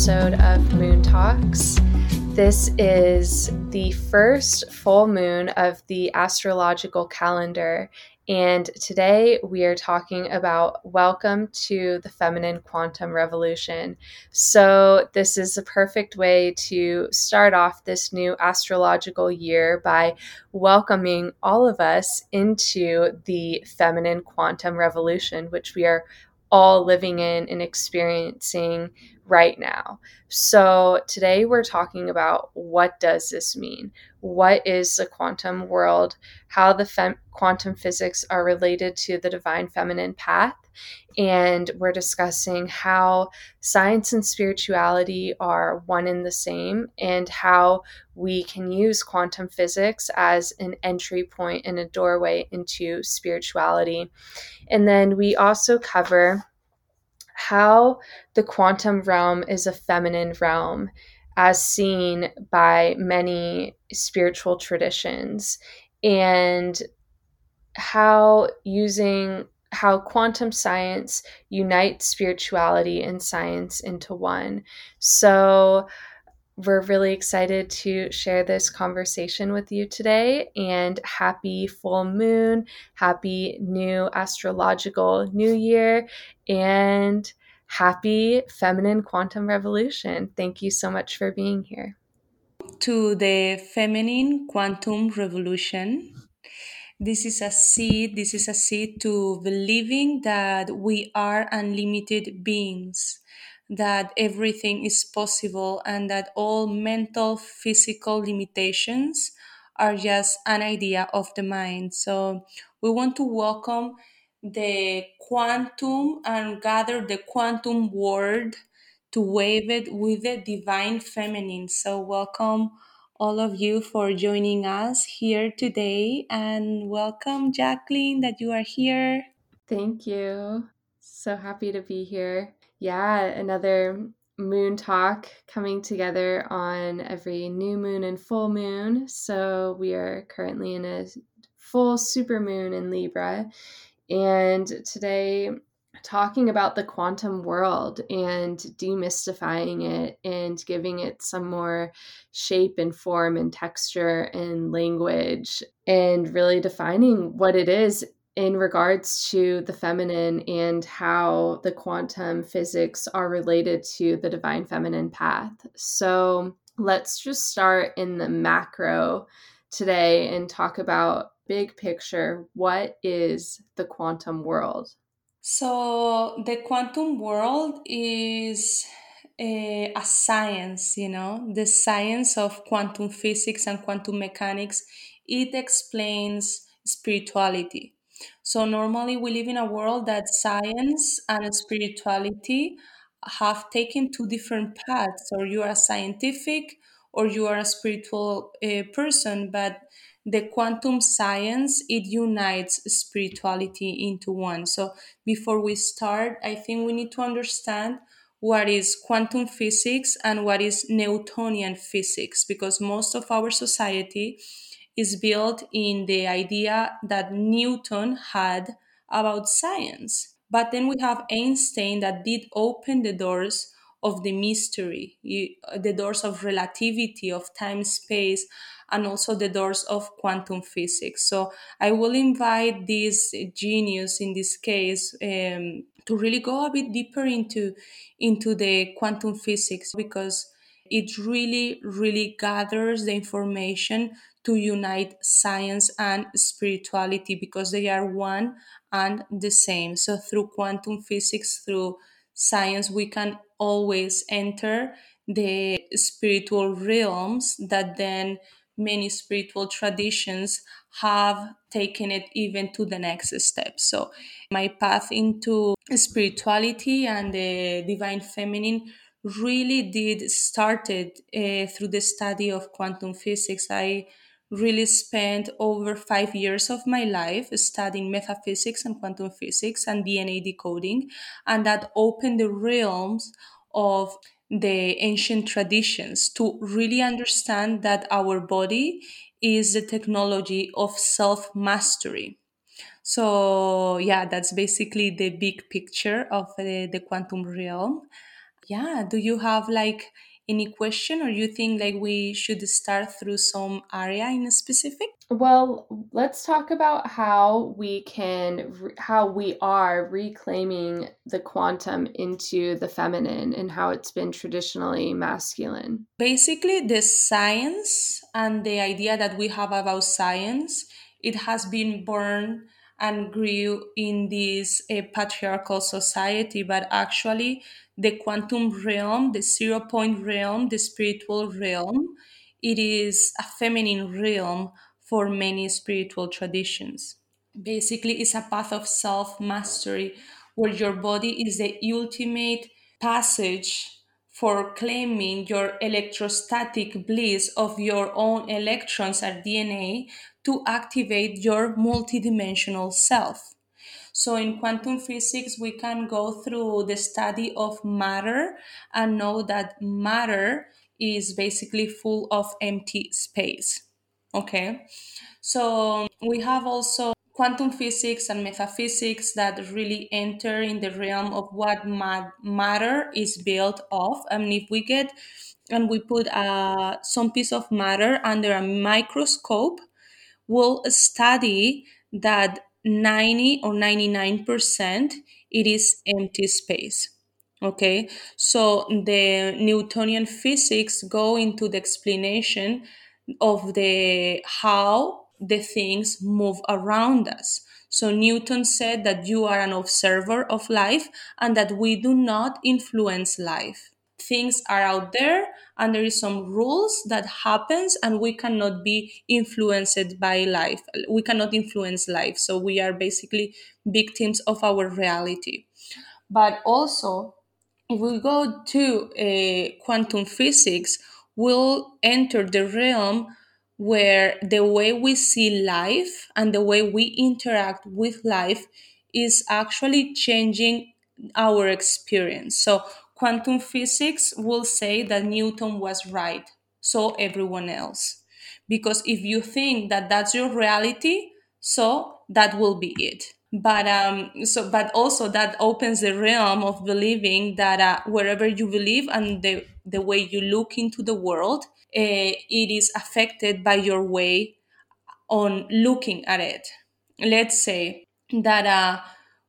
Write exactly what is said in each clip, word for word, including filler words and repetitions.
episode of Moon Talks. This is the first full moon of the astrological calendar, and today we are talking about welcome to the feminine quantum revolution. So this is a perfect way to start off this new astrological year by welcoming all of us into the feminine quantum revolution, which we are all living in and experiencing right now. So today we're talking about what does this mean? What is the quantum world? How the fem- quantum physics are related to the divine feminine path? And we're discussing how science and spirituality are one and the same, and how we can use quantum physics as an entry point and a doorway into spirituality. And then we also cover how the quantum realm is a feminine realm as seen by many spiritual traditions, and how using how quantum science unites spirituality and science into one. So we're really excited to share this conversation with you today, and happy full moon, happy new astrological new year, and happy feminine quantum revolution. Thank you so much for being here. To the feminine quantum revolution. This is a seed, this is a seed to believing that we are unlimited beings, that everything is possible, and that all mental, physical limitations are just an idea of the mind. So we want to welcome the quantum and gather the quantum word to wave it with the divine feminine. So welcome all of you for joining us here today, and welcome Jacqueline that you are here. Thank you. So happy to be here. Yeah, another moon talk coming together on every new moon and full moon. So we are currently in a full super moon in Libra. And today, talking about the quantum world and demystifying it and giving it some more shape and form and texture and language, and really defining what it is in regards to the feminine and how the quantum physics are related to the divine feminine path. So let's just start in the macro today and talk about big picture. What is the quantum world? So the quantum world is a, a science, you know, the science of quantum physics and quantum mechanics. It explains spirituality. So normally we live in a world that science and spirituality have taken two different paths, or you are scientific or you are a spiritual uh, person, but the quantum science, it unites spirituality into one. So before we start, I think we need to understand what is quantum physics and what is Newtonian physics, because most of our society is built in the idea that Newton had about science. But then we have Einstein that did open the doors of the mystery, the doors of relativity, of time, space, and also the doors of quantum physics. So I will invite this genius in this case um, to really go a bit deeper into, into the quantum physics, because it really, really gathers the information to unite science and spirituality, because they are one and the same. So through quantum physics, through science, we can always enter the spiritual realms that then many spiritual traditions have taken it even to the next step. So my path into spirituality and the divine feminine really did started uh, through the study of quantum physics. I really spent over five years of my life studying metaphysics and quantum physics and D N A decoding, and that opened the realms of the ancient traditions to really understand that our body is the technology of self mastery. So, yeah, that's basically the big picture of the, the quantum realm. yeah, do you have like any question, or you think like we should start through some area in specific? Well, let's talk about how we can, re- how we are reclaiming the quantum into the feminine and how it's been traditionally masculine. Basically, the science and the idea that we have about science, it has been born and grew in this uh, patriarchal society, but actually the quantum realm, the zero point realm, the spiritual realm, it is a feminine realm for many spiritual traditions. Basically, it's a path of self mastery where your body is the ultimate passage for claiming your electrostatic bliss of your own electrons and D N A to activate your multidimensional self. So, in quantum physics, we can go through the study of matter and know that matter is basically full of empty space. Okay, so we have also quantum physics and metaphysics that really enter in the realm of what ma- matter is built of. I mean, if we get and we put uh, some piece of matter under a microscope, we'll study that ninety or ninety-nine percent it is empty space. Okay, so the Newtonian physics go into the explanation of the how the things move around us. So Newton said that you are an observer of life and that we do not influence life. Things are out there and there is some rules that happens and we cannot be influenced by life. We cannot influence life. So we are basically victims of our reality. But also, if we go to uh, quantum physics, we'll enter the realm where the way we see life and the way we interact with life is actually changing our experience. So, quantum physics will say that Newton was right, so everyone else. Because if you think that that's your reality, so that will be it. But um so but also that opens the realm of believing that uh, wherever you believe and the the way you look into the world, uh, it is affected by your way on looking at it. Let's say that uh,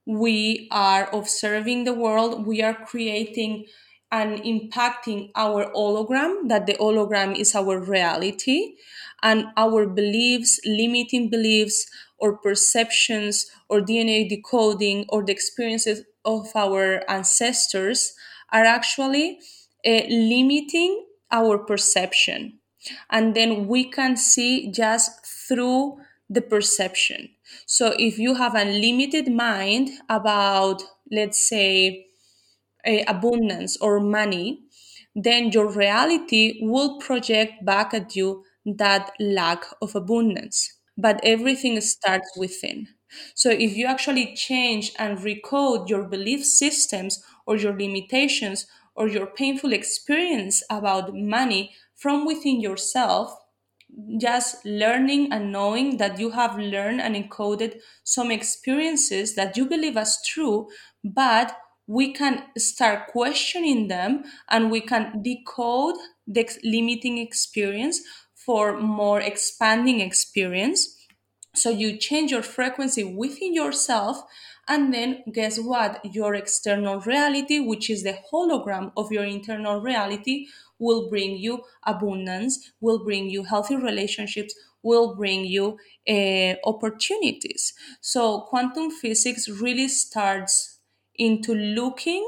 we are observing the world, we are creating and impacting our hologram, that the hologram is our reality, and our beliefs, limiting beliefs, or perceptions, or D N A decoding, or the experiences of our ancestors are actually uh, limiting our perception, and then we can see just through the perception. So if you have a limited mind about, let's say, a abundance or money, then your reality will project back at you that lack of abundance. But everything starts within. So if you actually change and recode your belief systems or your limitations or your painful experience about money from within yourself, just learning and knowing that you have learned and encoded some experiences that you believe as true, but we can start questioning them and we can decode the ex- limiting experience for more expanding experience. So you change your frequency within yourself, and then guess what? Your external reality, which is the hologram of your internal reality, will bring you abundance, will bring you healthy relationships, will bring you uh, opportunities. So quantum physics really starts into looking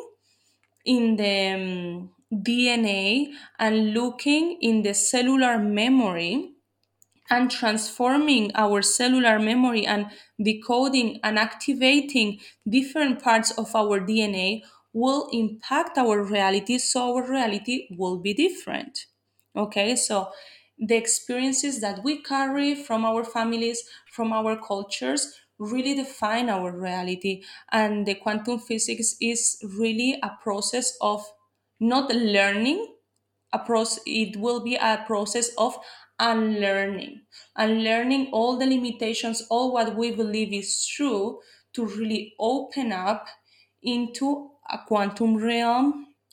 in the um, D N A and looking in the cellular memory and transforming our cellular memory and decoding and activating different parts of our D N A will impact our reality, so our reality will be different. Okay, so the experiences that we carry from our families, from our cultures, really define our reality. And the quantum physics is really a process of not learning, a process, it will be a process of unlearning, unlearning all the limitations, all what we believe is true, to really open up into a quantum realm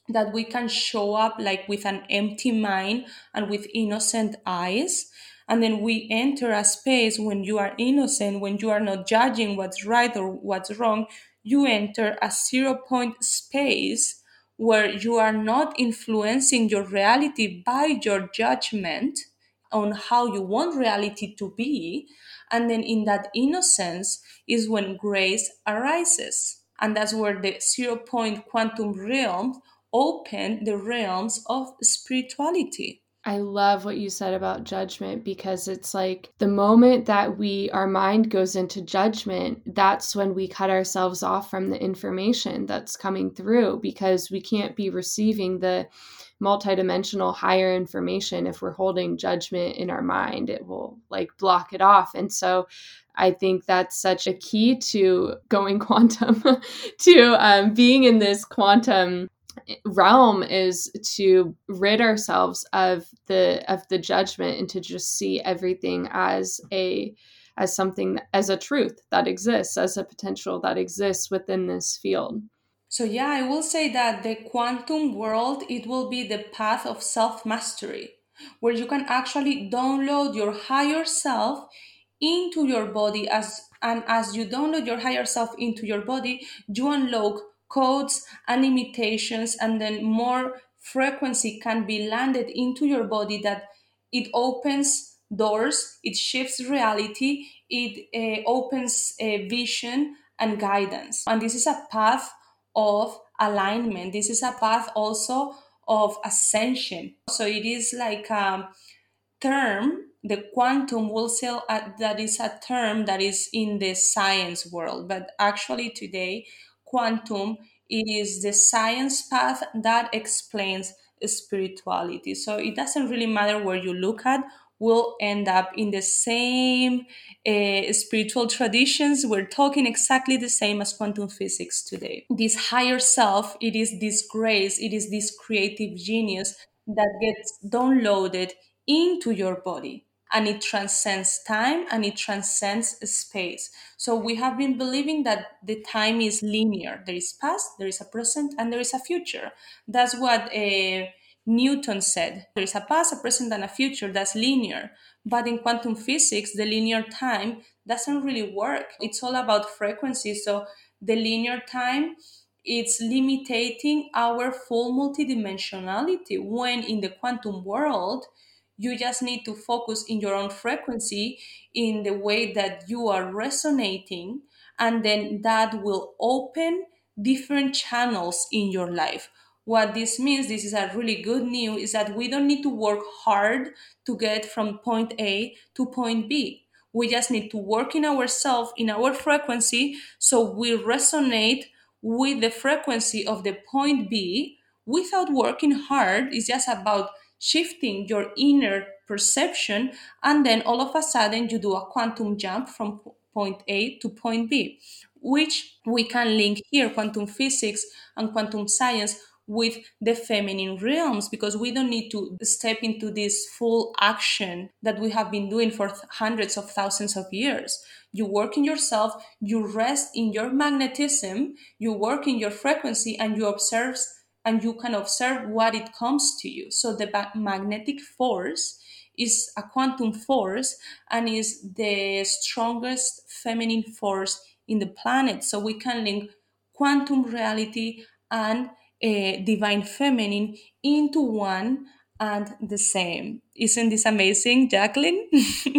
that we can show up like with an empty mind and with innocent eyes. And then we enter a space when you are innocent, when you are not judging what's right or what's wrong. You enter a zero point space where you are not influencing your reality by your judgment on how you want reality to be. And then in that innocence is when grace arises. And that's where the zero point quantum realm open the realms of spirituality. I love what you said about judgment, because it's like the moment that we, our mind goes into judgment, that's when we cut ourselves off from the information that's coming through, because we can't be receiving the multidimensional higher information if we're holding judgment in our mind. It will like block it off. And so I think that's such a key to going quantum, to um, being in this quantum realm, is to rid ourselves of the of the judgment and to just see everything as a as something, as a truth that exists, as a potential that exists within this field. So yeah, I will say that the quantum world, it will be the path of self-mastery, where you can actually download your higher self into your body, as and as you download your higher self into your body, you unlock codes and limitations, and then more frequency can be landed into your body, that it opens doors, it shifts reality, it uh, opens a vision and guidance. And this is a path of alignment. This is a path also of ascension. So it is like a term, the quantum will say uh, that is a term that is in the science world, but actually today, quantum is the science path that explains spirituality. So it doesn't really matter where you look at, we'll end up in the same uh, spiritual traditions. We're talking exactly the same as quantum physics today. This higher self, it is this grace, it is this creative genius that gets downloaded into your body, and it transcends time and it transcends space. So we have been believing that the time is linear. There is past, there is a present, and there is a future. That's what uh, Newton said. There is a past, a present, and a future. That's linear. But in quantum physics, the linear time doesn't really work. It's all about frequency. So the linear time, it's limiting our full multidimensionality, when in the quantum world you just need to focus in your own frequency, in the way that you are resonating, and then that will open different channels in your life. What this means, this is a really good news, is that we don't need to work hard to get from point A to point B. We just need to work in ourselves, in our frequency, so we resonate with the frequency of the point B without working hard. It's just about shifting your inner perception, and then all of a sudden you do a quantum jump from point A to point B, which we can link here quantum physics and quantum science with the feminine realms, because we don't need to step into this full action that we have been doing for hundreds of thousands of years. You work in yourself, you rest in your magnetism, you work in your frequency, and you observe, and you can observe what it comes to you. So the magnetic force is a quantum force and is the strongest feminine force in the planet. So we can link quantum reality and a divine feminine into one and the same. Isn't this amazing, Jacqueline?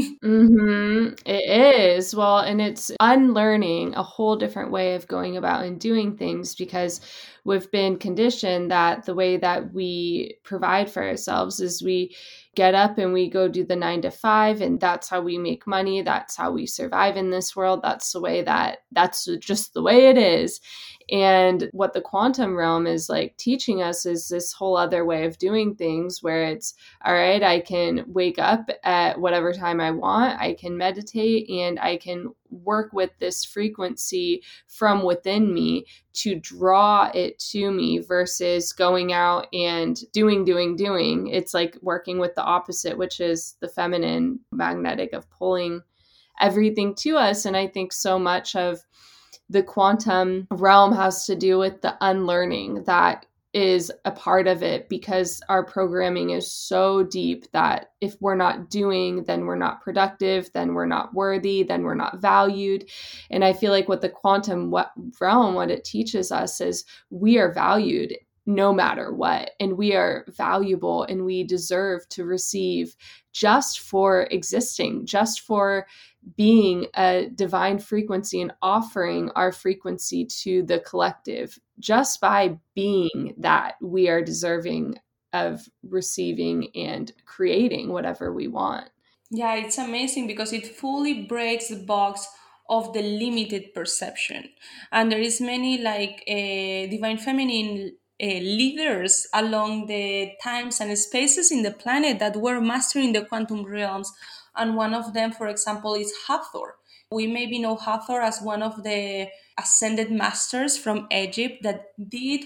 Mm-hmm. It is. Well, and it's unlearning a whole different way of going about and doing things, because we've been conditioned that the way that we provide for ourselves is we get up and we go do the nine to five, and that's how we make money. That's how we survive in this world. That's the way that, that's just the way it is. And what the quantum realm is like teaching us is this whole other way of doing things, where it's, all right, I can wake up at whatever time I want, I can meditate, and I can work with this frequency from within me to draw it to me, versus going out and doing, doing, doing. It's like working with the opposite, which is the feminine magnetic of pulling everything to us. And I think so much of the quantum realm has to do with the unlearning that is a part of it because our programming is so deep that if we're not doing, then we're not productive, then we're not worthy, then we're not valued. And I feel like what the quantum realm, what it teaches us is we are valued no matter what, and we are valuable and we deserve to receive just for existing, just for being a divine frequency and offering our frequency to the collective. Just by being that, we are deserving of receiving and creating whatever we want. Yeah, it's amazing because it fully breaks the box of the limited perception. And there is many like uh, divine feminine uh, leaders along the times and spaces in the planet that were mastering the quantum realms. And one of them, for example, is Hathor. We maybe know Hathor as one of the ascended masters from Egypt that did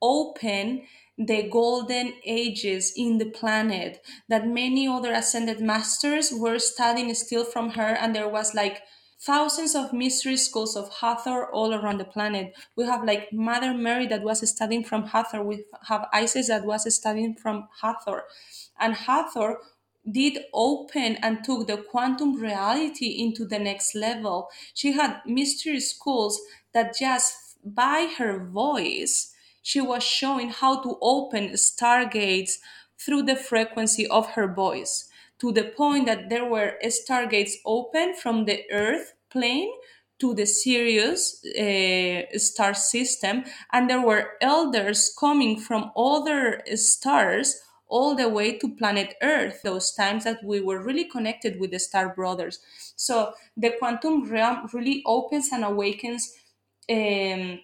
open the golden ages in the planet, that many other ascended masters were studying still from her, and there was like thousands of mystery schools of Hathor all around the planet. We have like Mother Mary that was studying from Hathor. We have Isis that was studying from Hathor. And Hathor did open and took the quantum reality into the next level. She had mystery schools that just by her voice, she was showing how to open stargates through the frequency of her voice, to the point that there were stargates open from the Earth plane to the Sirius uh, star system, and there were elders coming from other stars all the way to planet Earth, those times that we were really connected with the star brothers. So the quantum realm really opens and awakens um,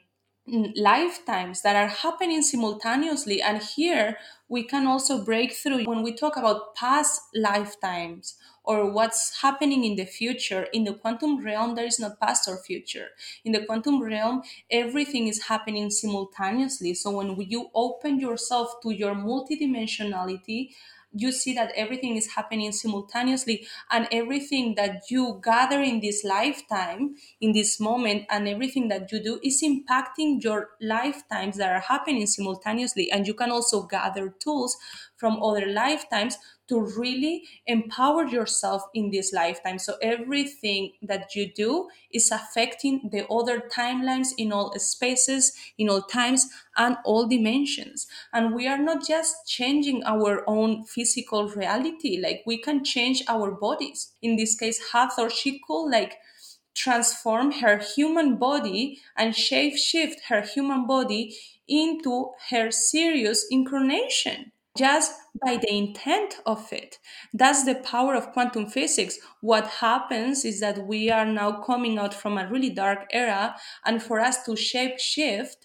lifetimes that are happening simultaneously. And here we can also break through when we talk about past lifetimes or what's happening in the future. In the quantum realm, there is no past or future. In the quantum realm, everything is happening simultaneously. So when you open yourself to your multidimensionality, you see that everything is happening simultaneously, and everything that you gather in this lifetime, in this moment, and everything that you do is impacting your lifetimes that are happening simultaneously. And you can also gather tools from other lifetimes to really empower yourself in this lifetime. So everything that you do is affecting the other timelines in all spaces, in all times, and all dimensions. And we are not just changing our own physical reality, like we can change our bodies. In this case, Hathor, she could like transform her human body and shape shift her human body into her Sirius incarnation just by the intent of it. That's the power of quantum physics. What happens is that we are now coming out from a really dark era, and for us to shape shift,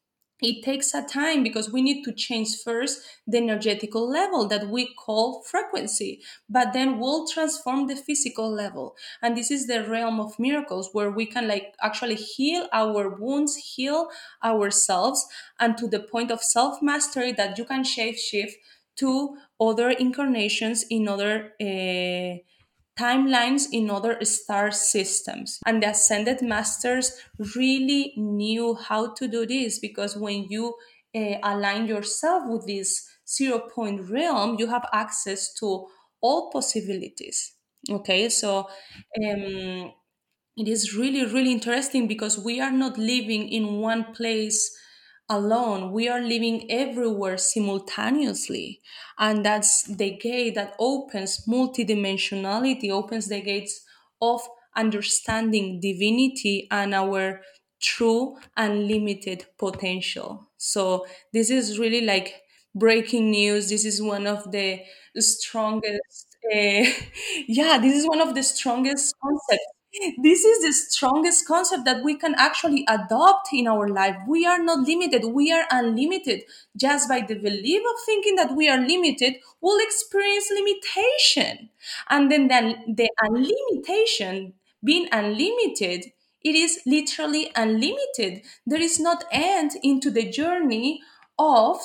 it takes a time because we need to change first the energetical level that we call frequency, but then we'll transform the physical level. And this is the realm of miracles where we can like actually heal our wounds, heal ourselves, and to the point of self mastery that you can shape shift to other incarnations in other uh, timelines in other star systems. And the ascended masters really knew how to do this because when you uh, align yourself with this zero point realm, you have access to all possibilities. Okay, so um, it is really, really interesting because we are not living in one place alone. We are living everywhere simultaneously. And that's the gate that opens multidimensionality, opens the gates of understanding divinity and our true unlimited potential. So this is really like breaking news. This is one of the strongest, uh, yeah, this is one of the strongest concepts. This is the strongest concept that we can actually adopt in our life. We are not limited, we are unlimited. Just by the belief of thinking that we are limited, we'll experience limitation. And then, then the unlimitation, being unlimited, it is literally unlimited. There is not end into the journey of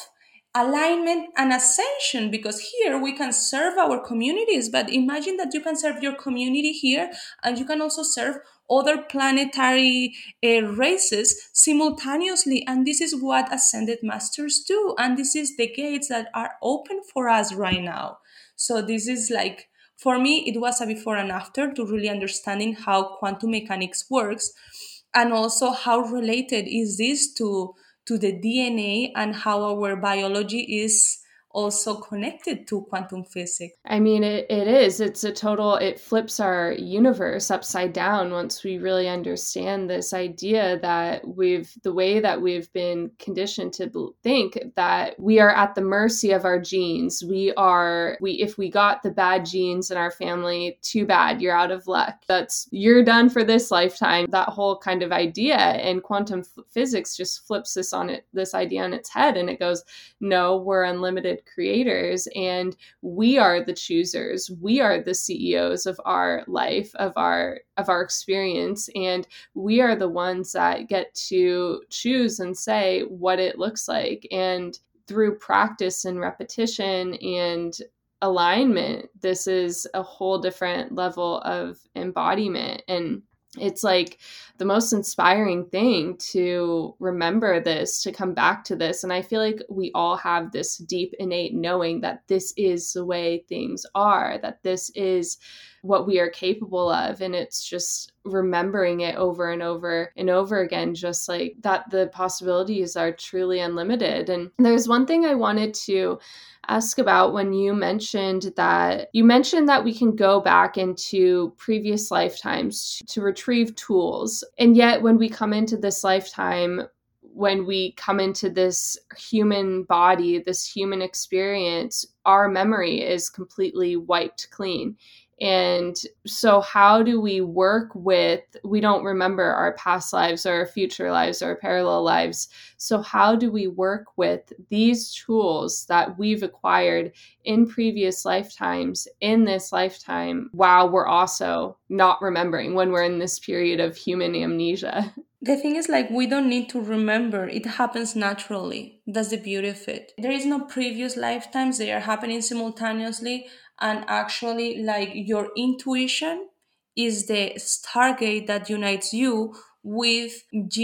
alignment and ascension, because here we can serve our communities, but imagine that you can serve your community here and you can also serve other planetary uh, races simultaneously. And this is what ascended masters do, and this is the gates that are open for us right now. So this is like, for me it was a before and after to really understanding how quantum mechanics works, and also how related is this to to the D N A and how our biology is also connected to quantum physics. I mean, it, it is. It's a total, it flips our universe upside down once we really understand this idea that we've, the way that we've been conditioned to think that we are at the mercy of our genes. We are, we, if we got the bad genes in our family, too bad, you're out of luck. That's, you're done for this lifetime. That whole kind of idea. And quantum f- physics just flips this on it, this idea on its head. And it goes, no, we're unlimited creators and we are the choosers. We are the C E Os of our life, of our of our experience, and we are the ones that get to choose and say what it looks like. And through practice and repetition and alignment, this is a whole different level of embodiment. And it's like the most inspiring thing to remember this, to come back to this. And I feel like we all have this deep innate knowing that this is the way things are, that this is what we are capable of. And it's just remembering it over and over and over again, just like that the possibilities are truly unlimited. And there's one thing I wanted to ask about when you mentioned that you mentioned that we can go back into previous lifetimes to retrieve tools. And yet when we come into this lifetime, when we come into this human body, this human experience, our memory is completely wiped clean. And so how do we work with, we don't remember our past lives or our future lives or parallel lives. So how do we work with these tools that we've acquired in previous lifetimes in this lifetime while we're also not remembering when we're in this period of human amnesia? The thing is, like, we don't need to remember. It happens naturally. That's the beauty of it. There is no previous lifetimes. They are happening simultaneously. And actually, like, your intuition is the stargate that unites you with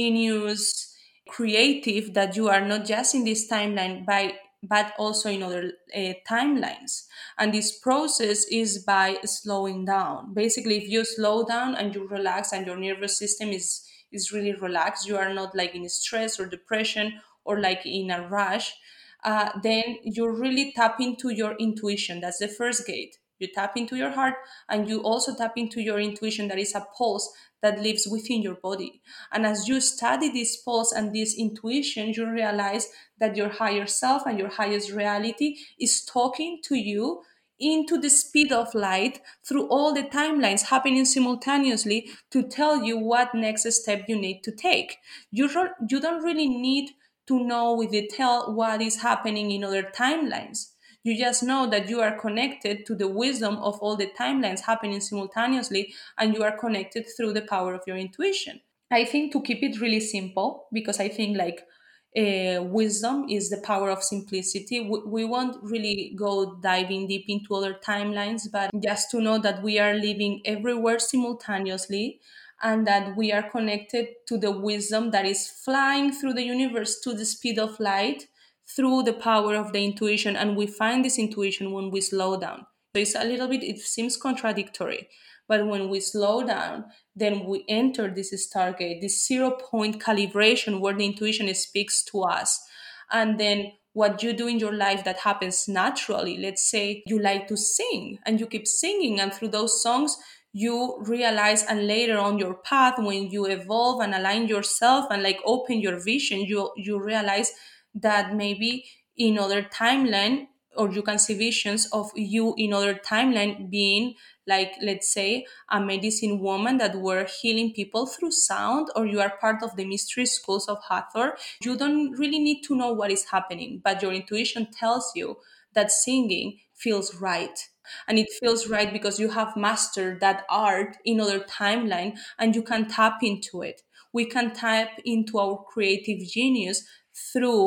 genius, creative, that you are not just in this timeline, by but also in other uh, timelines. And this process is by slowing down. Basically, if you slow down and you relax and your nervous system is is really relaxed, you are not like in stress or depression or like in a rush, uh, then you really tap into your intuition. That's the first gate. You tap into your heart, and you also tap into your intuition, that is a pulse that lives within your body. And as you study this pulse and this intuition, you realize that your higher self and your highest reality is talking to you into the speed of light through all the timelines happening simultaneously to tell you what next step you need to take. You, ro- you don't really need to know with detail what is happening in other timelines. You just know that you are connected to the wisdom of all the timelines happening simultaneously, and you are connected through the power of your intuition. I think, to keep it really simple, because I think like uh, wisdom is the power of simplicity. We, we won't really go diving deep into other timelines, but just to know that we are living everywhere simultaneously, and that we are connected to the wisdom that is flying through the universe to the speed of light through the power of the intuition. And we find this intuition when we slow down. So it's a little bit, it seems contradictory, but when we slow down, then we enter this stargate, this zero point calibration where the intuition speaks to us. And then what you do in your life that happens naturally, let's say you like to sing and you keep singing, and through those songs, you realize, and later on your path, when you evolve and align yourself and like open your vision, you you realize that maybe in other timeline, or you can see visions of you in other timeline being like, let's say, a medicine woman that were healing people through sound, or you are part of the mystery schools of Hathor. You don't really need to know what is happening, but your intuition tells you that singing feels right. And it feels right because you have mastered that art in other timeline, and you can tap into it. We can tap into our creative genius through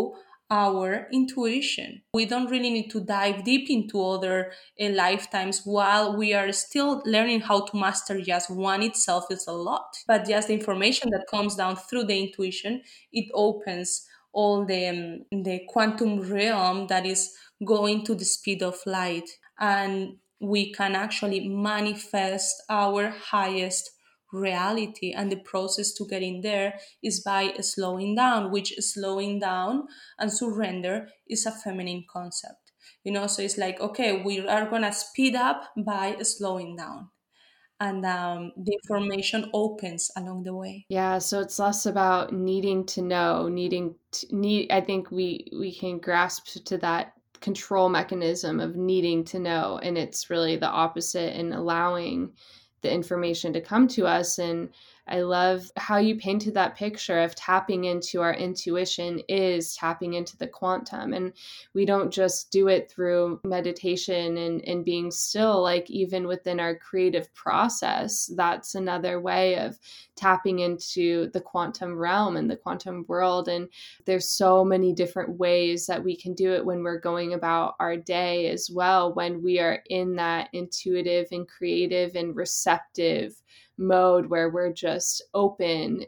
our intuition. We don't really need to dive deep into other uh, lifetimes while we are still learning how to master just one itself is a lot. But just the information that comes down through the intuition, it opens all the um, the quantum realm that is going to the speed of light, and we can actually manifest our highest reality. And the process to getting there is by slowing down, which slowing down and surrender is a feminine concept, you know. So it's like, okay, we are gonna speed up by slowing down, and um, the information opens along the way. Yeah, so it's less about needing to know, needing to need. I think we we can grasp to that control mechanism of needing to know, and it's really the opposite in allowing the information to come to us. And I love how you painted that picture of tapping into our intuition is tapping into the quantum. And we don't just do it through meditation and, and being still, like even within our creative process, that's another way of tapping into the quantum realm and the quantum world. And there's so many different ways that we can do it when we're going about our day as well, when we are in that intuitive and creative and receptive mode where we're just open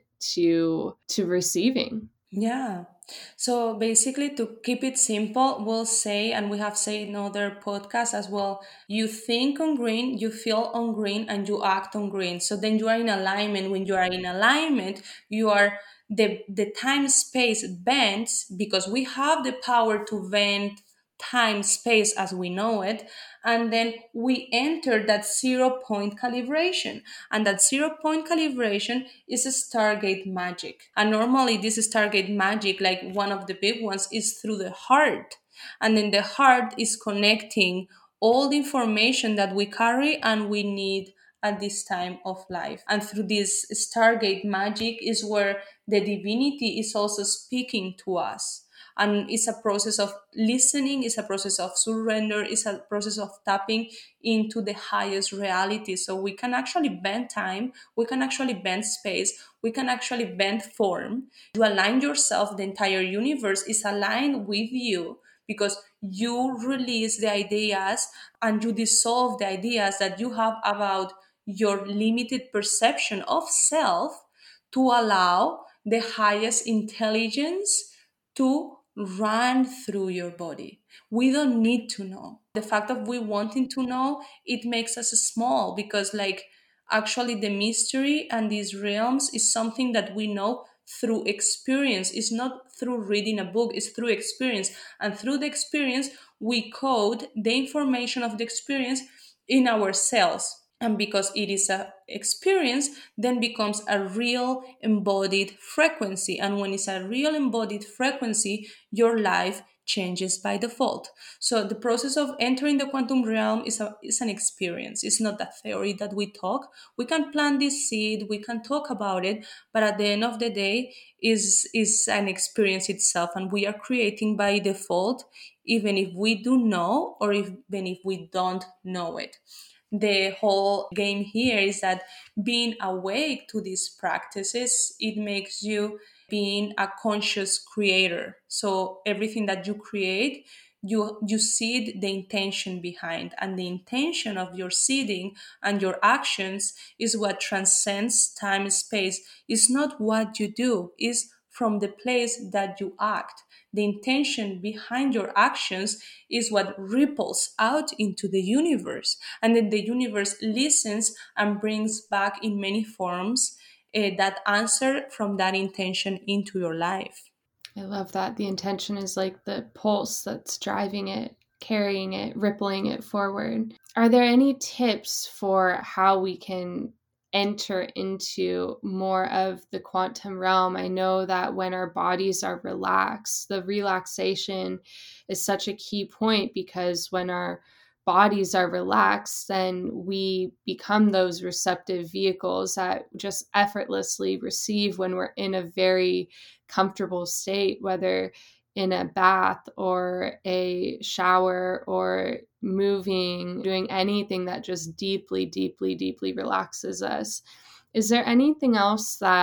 to to receiving. Yeah. So basically, to keep it simple, we'll say, and we have said in other podcasts as well, you think on green, you feel on green, and you act on green. So then you are in alignment. When you are in alignment, you are the the time space bends, because we have the power to bend time space as we know it, and then we enter that zero point calibration, and that zero point calibration is a Stargate magic. And normally this Stargate magic, like one of the big ones, is through the heart, and then the heart is connecting all the information that we carry and we need at this time of life. And through this Stargate magic is where the divinity is also speaking to us, and it's a process of listening, it's a process of surrender, it's a process of tapping into the highest reality. So we can actually bend time, we can actually bend space, we can actually bend form. You align yourself, the entire universe is aligned with you, because you release the ideas and you dissolve the ideas that you have about your limited perception of self, to allow the highest intelligence to run through your body. We don't need to know. The fact of we wanting to know, it makes us small, because like actually the mystery and these realms is something that we know through experience. It's not through reading a book, it's through experience. And through the experience, we code the information of the experience in our cells. And because it is a experience, then becomes a real embodied frequency. And when it's a real embodied frequency, your life changes by default. So the process of entering the quantum realm is, a, is an experience. It's not a theory that we talk. We can plant this seed, we can talk about it, but at the end of the day is is an experience itself, and we are creating by default, even if we do know, or if, even if we don't know it. The whole game here is that being awake to these practices, it makes you being a conscious creator. So everything that you create, you you seed the intention behind, and the intention of your seeding and your actions is what transcends time and space. It's not what you do, it's from the place that you act. The intention behind your actions is what ripples out into the universe. And then the universe listens and brings back in many forms uh, that answer from that intention into your life. I love that. The intention is like the pulse that's driving it, carrying it, rippling it forward. Are there any tips for how we can enter into more of the quantum realm? I know that when our bodies are relaxed, the relaxation is such a key point, because when our bodies are relaxed, then we become those receptive vehicles that just effortlessly receive when we're in a very comfortable state, whether in a bath or a shower or moving, doing anything that just deeply, deeply, deeply relaxes us. Is there anything else that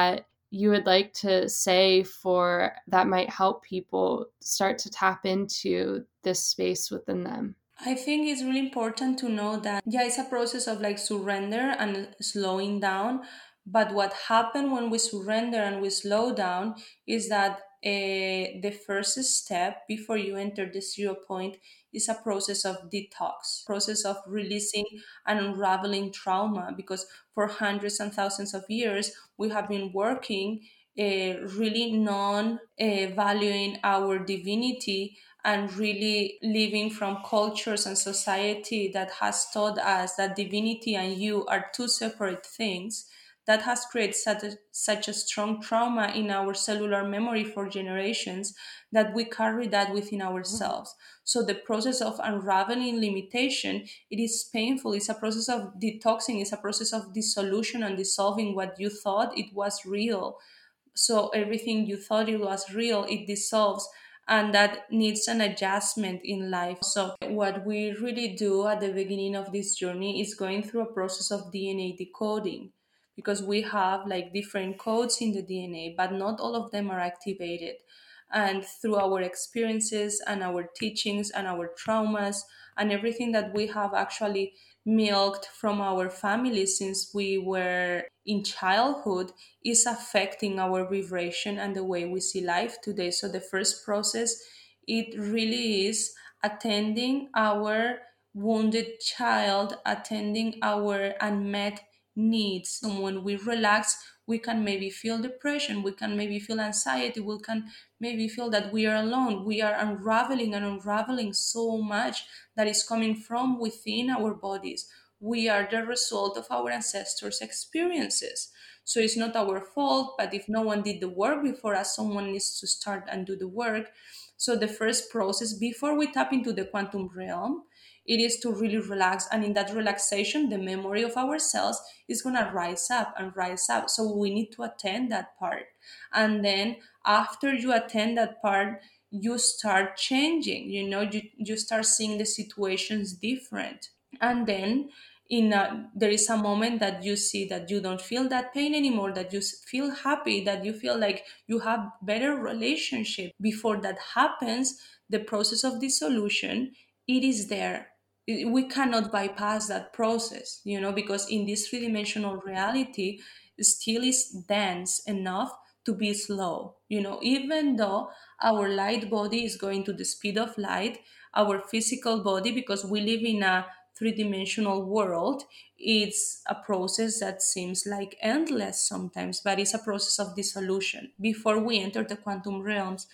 you would like to say for that might help people start to tap into this space within them? I think it's really important to know that, yeah, it's a process of like surrender and slowing down. But what happened when we surrender and we slow down is that uh, the first step before you enter the zero point is a process of detox, process of releasing and unraveling trauma. Because for hundreds and thousands of years, we have been working uh, really non uh, valuing our divinity and really living from cultures and society that has taught us that divinity and you are two separate things. That has created such a, such a strong trauma in our cellular memory for generations that we carry that within ourselves. So the process of unraveling limitation, it is painful. It's a process of detoxing. It's a process of dissolution and dissolving what you thought it was real. So everything you thought it was real, it dissolves, and that needs an adjustment in life. So what we really do at the beginning of this journey is going through a process of D N A decoding, because we have like different codes in the D N A, but not all of them are activated. And through our experiences and our teachings and our traumas and everything that we have actually milked from our families since we were in childhood is affecting our vibration and the way we see life today. So the first process, it really is attending our wounded child, attending our unmet needs. And when we relax, we can maybe feel depression, we can maybe feel anxiety, we can maybe feel that we are alone. We are unraveling and unraveling so much that is coming from within our bodies. We are the result of our ancestors' experiences. So it's not our fault, but if no one did the work before us, someone needs to start and do the work. So the first process before we tap into the quantum realm, it is to really relax. And in that relaxation, the memory of ourselves is going to rise up and rise up. So we need to attend that part. And then after you attend that part, you start changing, you know, you, you start seeing the situations different. And then in a, there is a moment that you see that you don't feel that pain anymore, that you s- feel happy, that you feel like you have better relationship. Before that happens, the process of dissolution, it is there. I- we cannot bypass that process, you know, because in this three-dimensional reality still is dense enough to be slow, you know, even though our light body is going to the speed of light, our physical body, because we live in a three-dimensional world, it's a process that seems like endless sometimes, but it's a process of dissolution before we enter the quantum realms.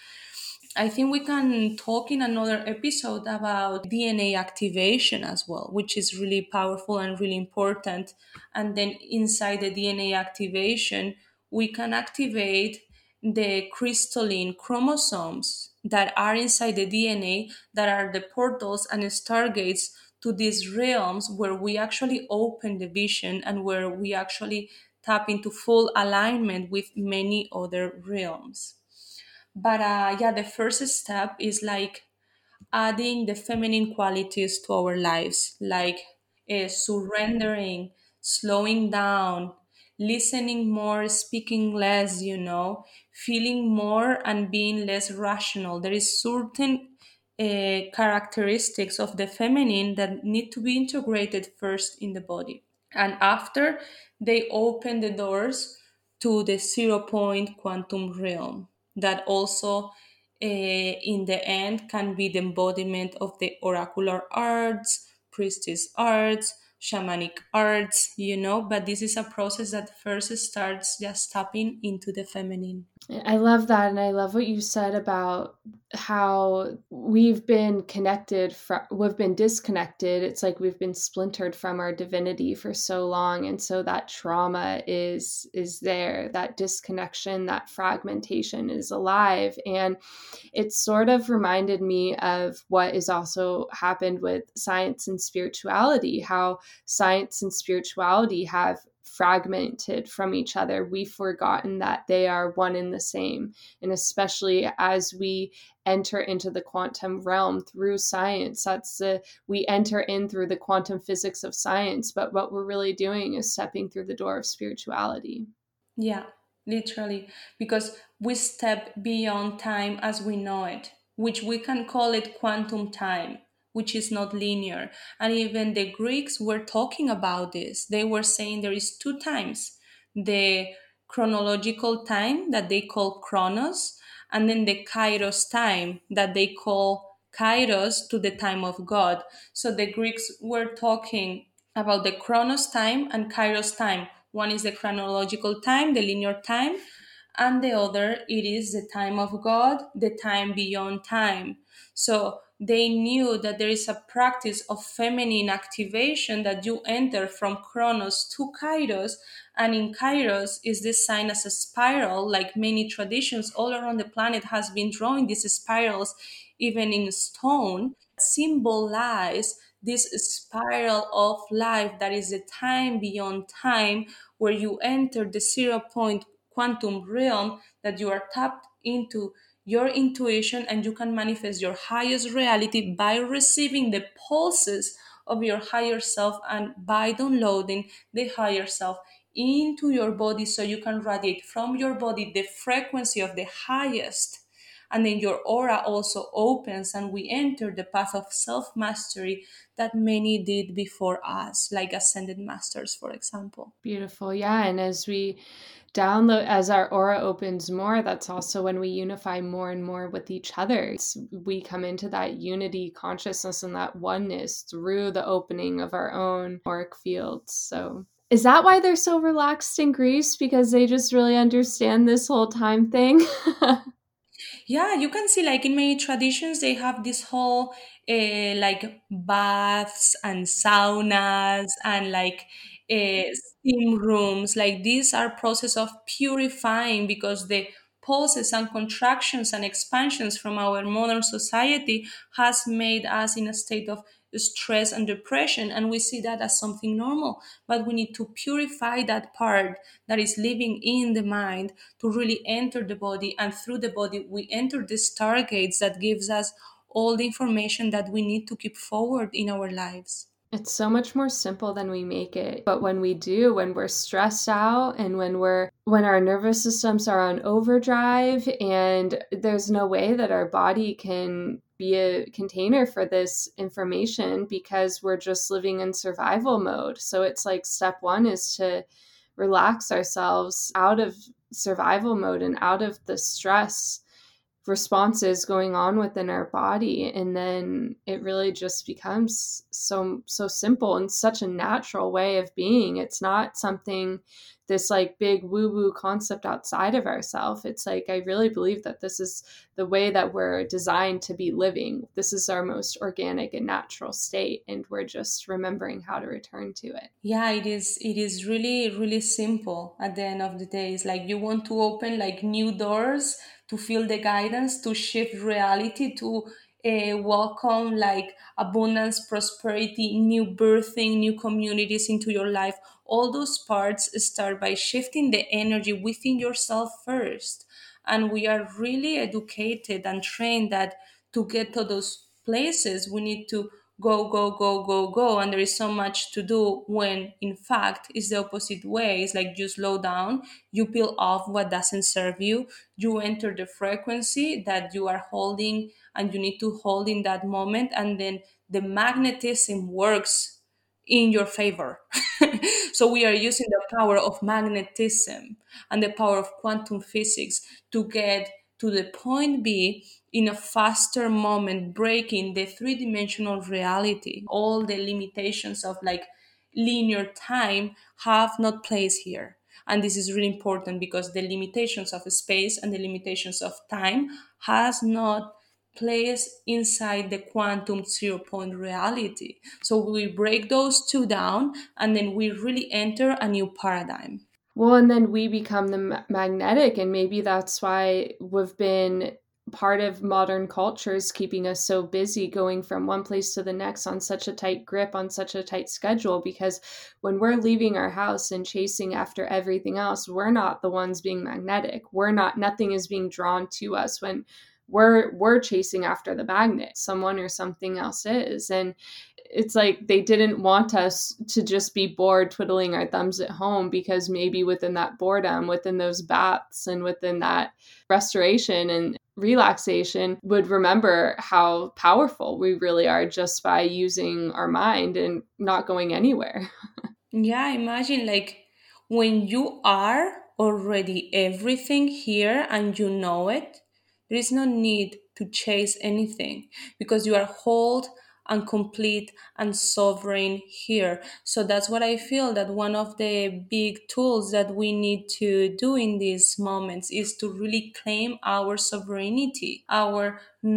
I think we can talk in another episode about D N A activation as well, which is really powerful and really important. And then inside the D N A activation, we can activate the crystalline chromosomes that are inside the D N A, that are the portals and stargates to these realms where we actually open the vision and where we actually tap into full alignment with many other realms. But uh, yeah, the first step is like adding the feminine qualities to our lives, like uh, surrendering, slowing down, listening more, speaking less, you know, feeling more and being less rational. There is certain uh, characteristics of the feminine that need to be integrated first in the body. And after, they open the doors to the zero point quantum realm that also uh, in the end can be the embodiment of the oracular arts, priestess arts, shamanic arts, you know, but this is a process that first starts just tapping into the feminine. I love that. And I love what you said about how we've been connected from, we've been disconnected. It's like we've been splintered from our divinity for so long. And so that trauma is, is there, that disconnection, that fragmentation is alive. And it sort of reminded me of what is also happened with science and spirituality, how science and spirituality have fragmented from each other. We've forgotten that they are one and the same. And especially as we enter into the quantum realm through science, that's the, we enter in through the quantum physics of science, but what we're really doing is stepping through the door of spirituality. Yeah. literally, because we step beyond time as we know it, which we can call it quantum time, which is not linear. And even the Greeks were talking about this. They were saying there is two times: the chronological time that they call chronos, and then the kairos time that they call kairos, to the time of God. So the Greeks were talking about the chronos time and kairos time. One is the chronological time, the linear time, and the other it is the time of God, the time beyond time. So they knew that there is a practice of feminine activation, that you enter from chronos to kairos, and in kairos is designed as a spiral, like many traditions all around the planet has been drawing these spirals even in stone, symbolize this spiral of life, that is the time beyond time, where you enter the zero point quantum realm, that you are tapped into your intuition and you can manifest your highest reality by receiving the pulses of your higher self and by downloading the higher self into your body, so you can radiate from your body the frequency of the highest. And then your aura also opens, and we enter the path of self mastery that many did before us, like ascended masters, for example. Beautiful. Yeah. And as we download, as our aura opens more, that's also when we unify more and more with each other. It's, we come into that unity consciousness and that oneness through the opening of our own auric fields. So is that why they're so relaxed in Greece? Because they just really understand this whole time thing? Yeah, you can see like in many traditions they have this whole uh, like baths and saunas and like uh, steam rooms. Like these are process of purifying, because the pulses and contractions and expansions from our modern society has made us in a state of stress and depression, and we see that as something normal. But we need to purify that part that is living in the mind to really enter the body, and through the body we enter the stargates that gives us all the information that we need to keep forward in our lives. It's so much more simple than we make it. But when we do, when we're stressed out and when we're when our nervous systems are on overdrive and there's no way that our body can be a container for this information because we're just living in survival mode. So it's like step one is to relax ourselves out of survival mode and out of the stress responses going on within our body, and then it really just becomes so so simple and such a natural way of being. It's not something, this like big woo woo concept outside of ourselves. It's like, I really believe that this is the way that we're designed to be living. This is our most organic and natural state, and we're just remembering how to return to it. Yeah, it is it is really really simple at the end of the day. It's like you want to open like new doors to feel the guidance, to shift reality, to uh, welcome like abundance, prosperity, new birthing, new communities into your life. All those parts start by shifting the energy within yourself first. And we are really educated and trained that to get to those places we need to go go go go go, and there is so much to do, when in fact it's the opposite way. It's like you slow down, you peel off what doesn't serve you, you enter the frequency that you are holding and you need to hold in that moment, and then the magnetism works in your favor. So we are using the power of magnetism and the power of quantum physics to get to the point B in a faster moment, breaking the three dimensional reality. All the limitations of like linear time have not place here. And this is really important, because the limitations of space and the limitations of time has not place inside the quantum zero point reality. So we break those two down, and then we really enter a new paradigm. Well, and then we become the ma- magnetic, and maybe that's why we've been part of modern cultures keeping us so busy, going from one place to the next on such a tight grip, on such a tight schedule, because when we're leaving our house and chasing after everything else, we're not the ones being magnetic. We're not, nothing is being drawn to us. When we're we're chasing after the magnet. Someone or something else is. And it's like they didn't want us to just be bored twiddling our thumbs at home, because maybe within that boredom, within those baths and within that restoration and relaxation, would remember how powerful we really are just by using our mind and not going anywhere. Yeah, imagine like when you are already everything here and you know it, there is no need to chase anything because you are whole and complete and sovereign here. So that's what I feel, that one of the big tools that we need to do in these moments is to really claim our sovereignty, our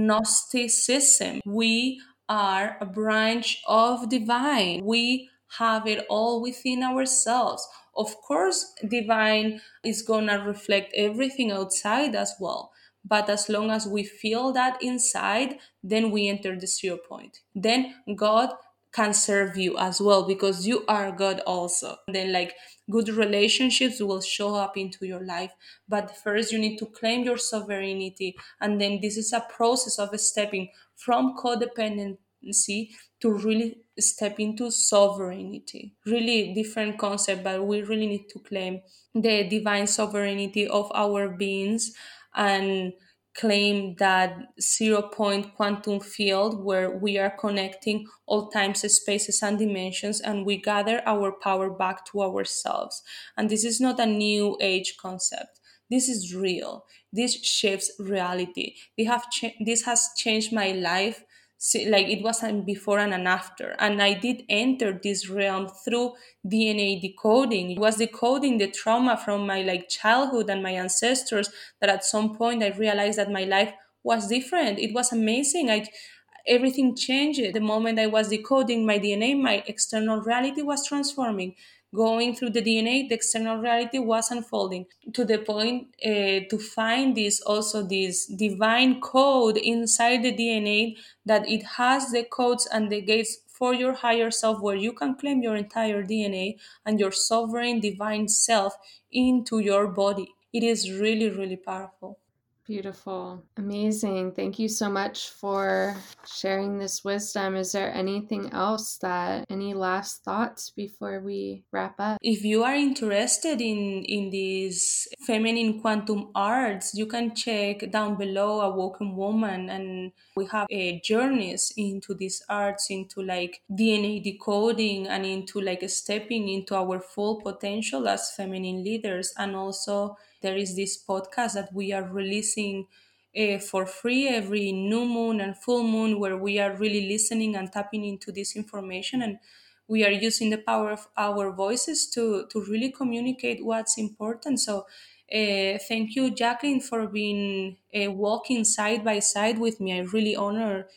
Gnosticism. We are a branch of divine. We have it all within ourselves. Of course, divine is gonna reflect everything outside as well. But as long as we feel that inside, then we enter the zero point. Then God can serve you as well because you are God also. Then, like, good relationships will show up into your life. But first, you need to claim your sovereignty. And then, this is a process of stepping from codependency to really step into sovereignty. Really different concept, but we really need to claim the divine sovereignty of our beings and claim that zero point quantum field where we are connecting all times, spaces, and dimensions, and we gather our power back to ourselves. And this is not a new age concept. This is real. This shapes reality. They have cha- this has changed my life. Like, it was a before and an after, and I did enter this realm through D N A decoding. It was decoding the trauma from my like childhood and my ancestors, that at some point I realized that my life was different. It was amazing. I Everything changed the moment I was decoding my D N A. My external reality was transforming. Going through the D N A, the external reality was unfolding to the point uh, to find this also this divine code inside the D N A, that it has the codes and the gates for your higher self, where you can claim your entire D N A and your sovereign divine self into your body. It is really, really powerful. Beautiful. Amazing. Thank you so much for sharing this wisdom. Is there anything else that, any last thoughts before we wrap up? If you are interested in, in these feminine quantum arts, you can check down below Awoken Woman, and we have uh, journeys into these arts, into like D N A decoding and into like stepping into our full potential as feminine leaders. And also there is this podcast that we are releasing uh, for free every new moon and full moon, where we are really listening and tapping into this information, and we are using the power of our voices to to really communicate what's important. So uh, thank you, Jacqueline, for being uh, walking side by side with me. I really honor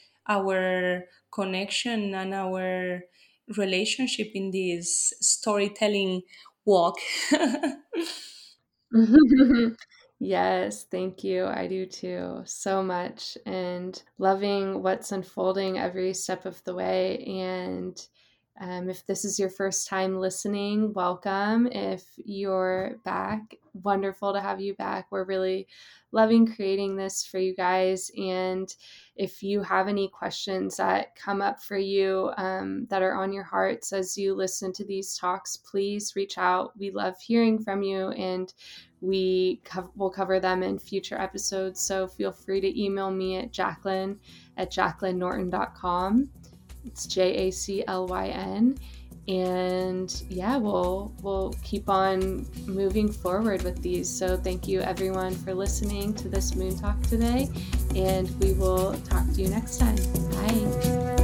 our connection and our relationship in this storytelling walk. Yes, thank you. I do too, so much. And loving what's unfolding every step of the way. And um, if this is your first time listening, welcome. If you're back, wonderful to have you back. We're really loving creating this for you guys. And if you have any questions that come up for you um, that are on your hearts as you listen to these talks, please reach out. We love hearing from you, and we co- will cover them in future episodes. So feel free to email me at Jacqueline at jacqueline norton dot com. It's J A C L Y N. And yeah, we'll we'll keep on moving forward with these. So thank you everyone for listening to this Moon Talk today, and we will talk to you next time. Bye.